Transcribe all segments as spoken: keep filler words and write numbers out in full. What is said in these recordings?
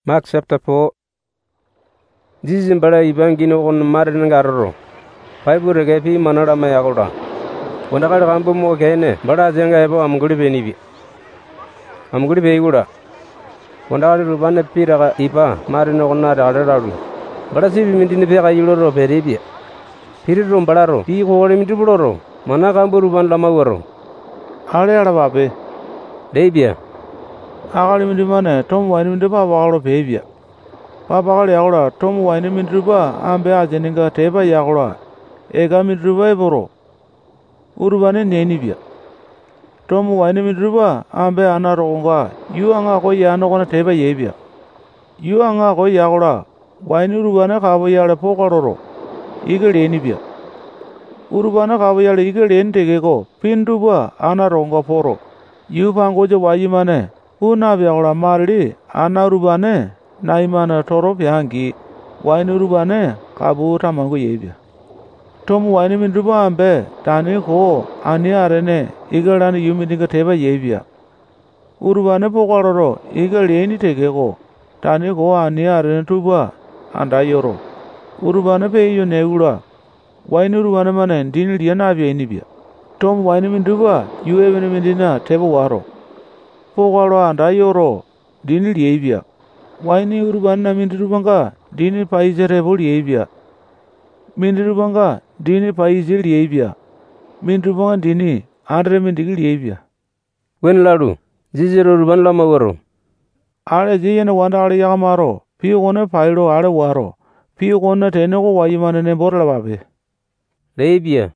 Mark chapter four. Jesus bada ibangino on marin garro. Bible regepi manada mayagoda. Wandaka rambo mo kene bada zenga ebo amgudi benibi. Amgudi beiguda. Wandaka rubane pira ipa marin onna radaru. Bada si bimintini pega yuloro peribi. Pirirum badaro. Pi ko mintri budoro. Mana kambu ruban lama waro. Hale ada babe. Debia. Akali mintri mana tom wine mintri pa bagalo bebia. Pa bagal yagoda tom wine mintri pa ambe ajeninga teba yagoda. Ega mintri pa eboro. Urbane neni bia. Tom wine mintri pa ambe anaronga. Yu anga ko yano kona teba yebia. Yu anga ko yagoda. Wine urbane kabo yale pokaroro. Iga leni bia. Urbana kabo yale iga len tegeko. Pindu pa anaronga poro. Yu pangoje wajimane. Una biagola marli ana urbane naimana toro biangi. Wine urbane kabo tamango yebia. Tom wine mindruba ambe tani ko ani arene iga lani yumininga teba yebia. Urbane pokaroro iga leni tegeko. Tani ko ani arene tuba anda yoro. Urbane pe yu negura. Wine urbane mane dini liana bia inibia. Tom wine mindruba yu evene mindina teba waro. Pogalo anda yoro dini liebia. Wine urbane na mindrubanga dini paizere bo liebia. Mindrubanga dini paizere liebia. Mindrubanga dini andre mindigi liebia. Wen ladu jijero urban lama waro. Ale jiyene wanda ale yagamaro. Piyo kone pailo ale waro. Piyo kone teneko wajimane ne borla babe. Debia.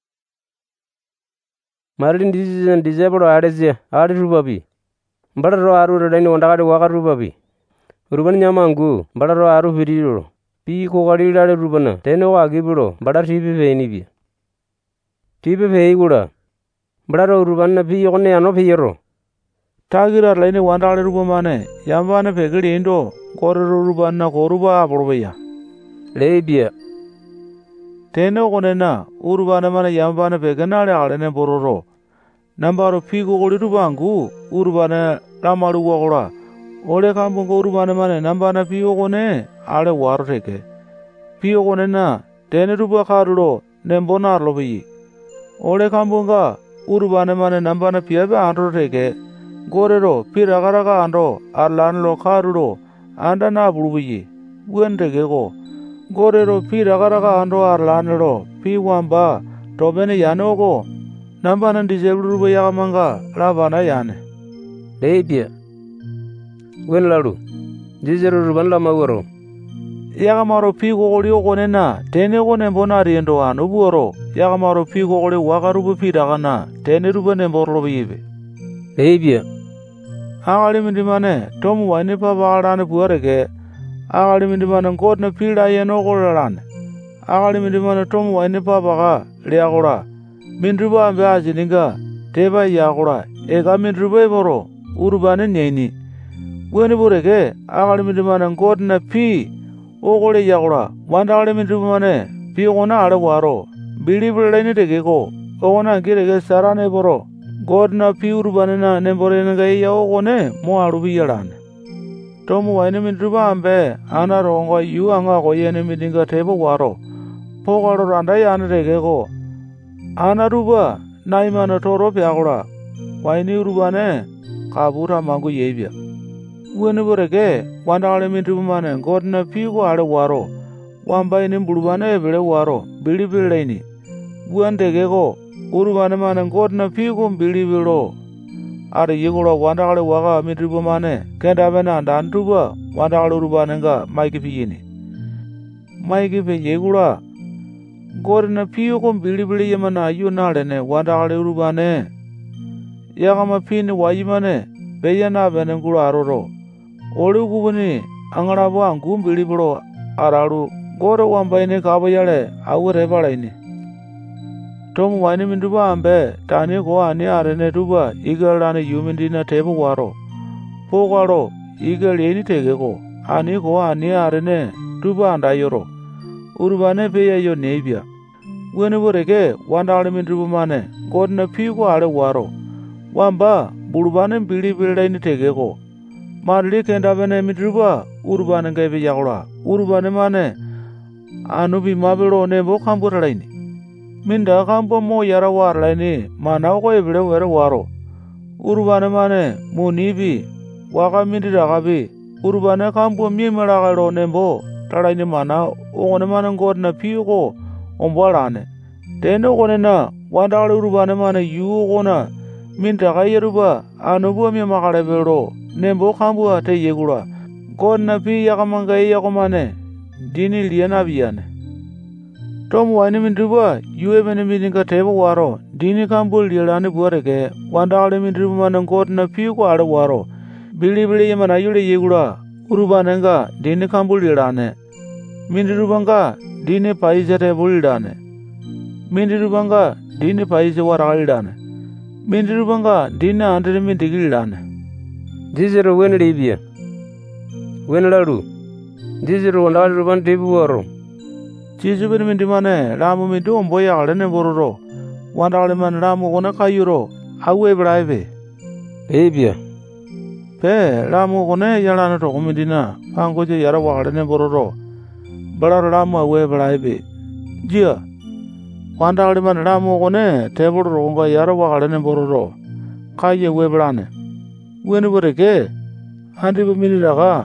Marlin disease and disabled adezia adi rubabi. Badaro aru redani wandakade waka rubabi. Ruban nyamangu badaro aru viriro. Pi ko gadi dade rubana teno agiburo badar tipi feini bi. Tipi fei guda. Badaro rubanna pi yone ano fiyero. Tagira laini wandakade rubamane yambane pegiri indo kororo rubanna koruba aporobaya. Lebia. Teno konena urbane mane yambane peganale alene bororo. Nambaro pigo goli rubangu urbane ramaru wagora. Ole kambungo urbane mane nambana pigo kone ale waro teke. Pigo kone na tene ruba karuro nembona arlobi. Ole kambunga urbane mane nambana piabe andro teke. Gorero piragaraga andro arlanlo karuro anda na burubi. Buen teke go. Gorero piragaraga andro arlanlo piwamba tobene yanogo. Nambana disabled ruba yagamanga labana yane. Debia. Wen ladu. Jijero ruban lama waro. Yagamaro pigo goli ogonena tene gone bona riendo anu buoro. Yagamaro pigo goli wakarubu pidagana tene ruba nemborlo bibe. Debia. Agali mindimane tom wine pa bagadane puareke. Agali mindimane godne pida yeno golan. Agali mindimane tom wine pa baga liagora. Mindruba ambe ajininga teba yagora ega mindruba boro urbane neni weni boreke agali mindrumane godna pi ogole yagora wanda agali mindrumane pi gona ale waro bili bilene tegeko ogona girege sarane boro godna pi urbane na nembore nga ya ogone mo arubi yalan tomu wine mindruba ambe ana rongo yu anga ko yene mindinga teba waro pogaro randa yana tegeko Anaruba naimana toro piagora. Waini urubane kabura mangu yebia. Weni boreke wandale mintrubane godna pigo ale waro. Wamba ini burubane bile waro. Bili bilaini. Buandegego urubane mane godna pigo bili bilo. Are yegora wandale waga mintrubane kenda bena andantuba wandale urubane nga maiki piyini. Maiki pe yegora Gorna piyo kom bili bili yamana ayu nalene wandakale urubane. Yagama pini wajimane beyana bene nguru aroro. Oli kubuni angarabo angum bili biro araru. Gore wambaine kabo yale awu rebala ini. Tomu wani minduba ambe tani ko ani arene tuba igalane yumindina tebu waro. Pogaro igal eni tegeko. Ani ko ani arene tuba andayoro. Urbane peya yo nebia. Weni boreke wanda ale mindrubu mane godna pigo ale waro. Wamba burubane bili bili ini tegeko. marli kenda bene mitruba urbane gebe yagola urbane mane anubi mabelo nebo kamburaini minda kambo mo yara warlaini mana ko ebile were waro urbane mane munibi waka mindira gabi urbane kambo mimera galo nebo taraini mana ogone mane godna pigo ombalane teno gone na wandale urbane mane yugona minta gayeruba anubu mi magale belo nembo kambu ate yegura godna pi yakamanga yakomane dini liana biane tom wani mindruba yuwe bene mininga tebo waro dini kambu liana buareke wandale mindruba mane godna pi ko are waro bili bili yamana yule yegura urubanenga dini kambu liane mindrubanga dini paise te bulidane mindrubanga dini paise waragalidane mindrubanga dini andre mindigilidane jizero wenribia wenlaru jizero wandale ruban tebu waro jizubin mindimane lamu mindu omboya galene bororo wandale man lamu gona kayuro awe braibe ebia pe lamu gone yalana to komidina pangoje yara wagalene bororo balar lamu awe braibe jia wandale man lamu gone teboro nga yara wagalene bororo kaye we brane weni boreke handi buminidaga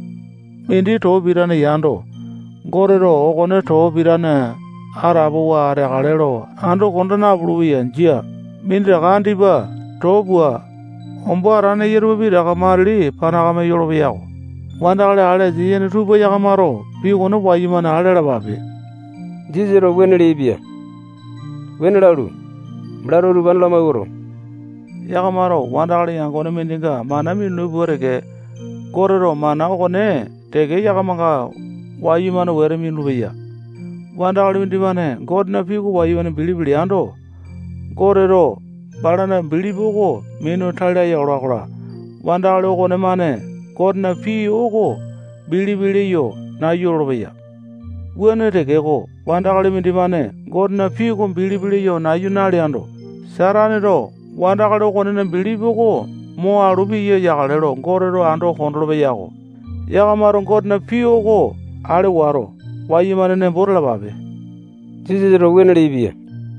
mindi to birane yando gorero ogone to birane arabo wa are galero ando kondana buluya njia mindira gandi ba to bua ombo arane yeru biraga marli panaga me yoro biao wandale ale jiyene tubo yaga maro bi gono wayimana ale babe jizero wenribia wenlaru blaro ruban lama woro yaga maro wandale yangone mindinga mana minu boreke gorero mana ogone tege yaga manga wayimana were minu beya wandale mindimane godna pigu wayimana bili bili ando gorero barana bili bogo minu thalda yora kora wandale ogone mane godna pi ogo bili bili yo na yoro beya wene tege go wandale mindimane godna pi go bili bili yo na yunali ando sarane ro wandale ogone na bili bogo mo arubi ye yagalero gorero ando kondro beya go yaga maro godna pi ogo ale waro wayimane ne borla babe jizero wenribia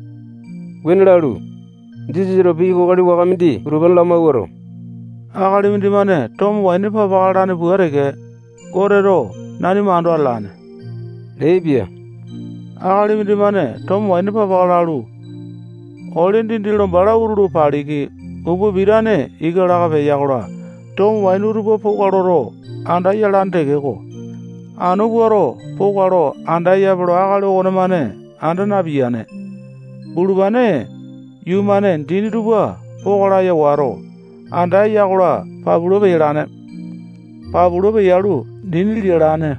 wenlaru jizero pi ko gadi wakamindi ruban lama woro agali mindimane tom wani pa bagarane buareke gorero nani mando alane ebia agali mindimane tom wani pa bagaralu olindi ndilo bara ururu pariki ubu birane igaraga be yagora tom wani urubo pogaroro anda yalante geko anu boro pogaro anda yabro agali one mane anda nabiane bulubane yumane dini duba pogara ya waro anda yagora pabulo be yalane pabulo be yalu dini lirane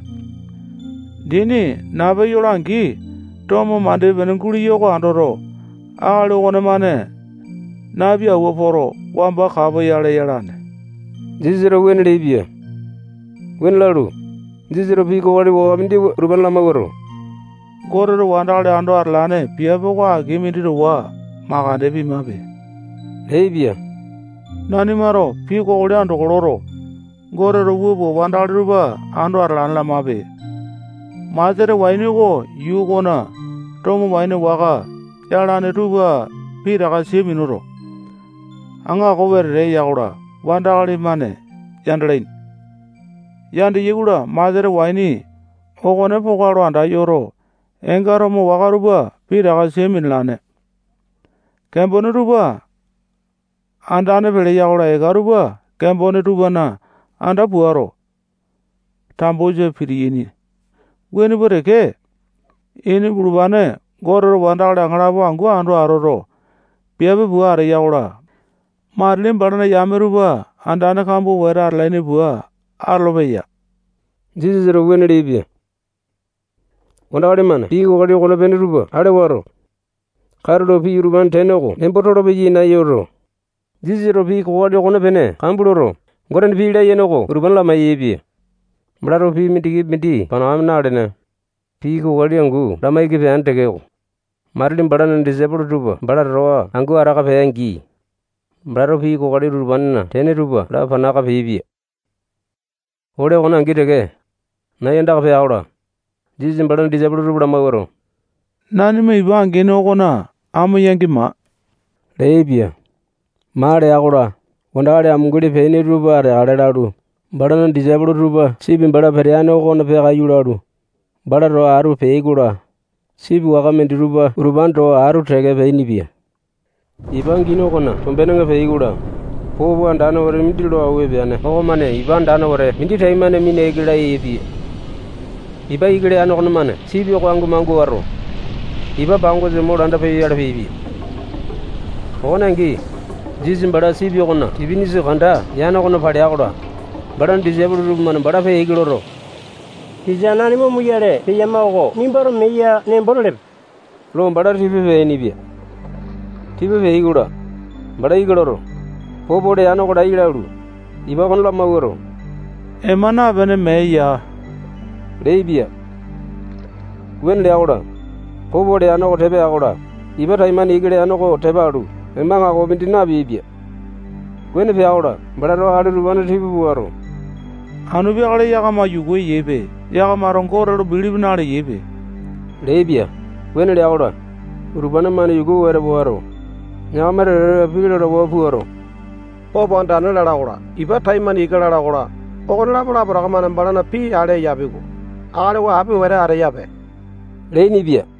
dini nabe yolangi tomo mande benenguri yoko andoro agali one mane nabi awo poro wamba khabo yale yalane jizero wenribia wenlaru jizero pi ko gadi wakamindi ruban lama woro gorero wandale ando arlane piabo wa gimindiro wa magande bi mabe ebia nani maro pi ko gadi ando gororo gorero wubo wandale ruba ando arlane la mabe mazere waini go yugona tomu waini waga yalane ruba pi daga seminuro anga ko werre yagura wandale mane yandlein yandi yegura mazere waini ogone pogaro anda yoro engaro mo wagaruba piraga semin lane kembone ruba andane bele yagura egaruba kembone ruba na anda buaro tamboje piriyini weni boreke ini burubane gororo wandagala ngarabo angu ando aroro piabe buare yagura marlim barana yameruba andane kambu wera arlaini bua arlobeya jizero wenribia wandagale mana pi ko gadi kono bene ruba are waro karudo pi ruban tenego nembotoro be yina yoro jizero pi ko gadi kono bene kambuloro goren pi da yenego ruban lama yebi blaro pi mitigi miti panam nadene pi ko gadi angu lama igi be antege marlim barana disable ruba bara roa angu araka be angi blaro pi ko gadi ruban na tene ruba la panaka be yebi Ode ona ngirege. Na yenda pe awda. Jizin badan disable rubda magoro. Nani me ibangi no kona amu yangi ma. Leibia. Mare awda. Wandare amgudi pe ni ruba re adadu. Badan disable ruba. Sibin bada periano kona pe ayudadu. Bada ro aru pe igura. Sibi wakamendi ruba rubanto aru trege pe inibia. Ibangi no kona tumbenanga pe igura. Pobo andana wore midilo awe biane. Ogo mane iban dana wore mindi taimane mine igila ibi. Iba igile ano kono mane sibi ko angu mangu waro. Iba bango ze mo anda pe yada pe ibi. Ona ngi jizin bada sibi kono tibini se ganda yana kono phade agoda. Badan disable ru mane bada pe igiloro. Tijana ni mo muyare tiyama ogo nimbaro meya ne borole. Lo bada tibi pe ni bi. Tibi pe igura. Bada igiloro. Pobo de ano koda igiladu. Iba kono lamma woro. Emana bene meya. Leibia. Wen le awda. Pobo de ano ko tebe awda. Iba taimani igile ano ko tebadu. Emanga ko bintina bibia. Wen pe awda. Bada ro hadu rubana tibi buwaro. Anu bi ale yaga ma yugo yebe. Yaga ma rongoro ro bili binare yebe. Leibia. Wen le awda. Rubana mani yugo were buwaro. Nyamare pigilo ro buwaro. Pobo andana la awda. Iba taimani igala awda. Ogonla bora bora kamana barana pi ale yabigo. Are wa api were are yabe. Leini bia.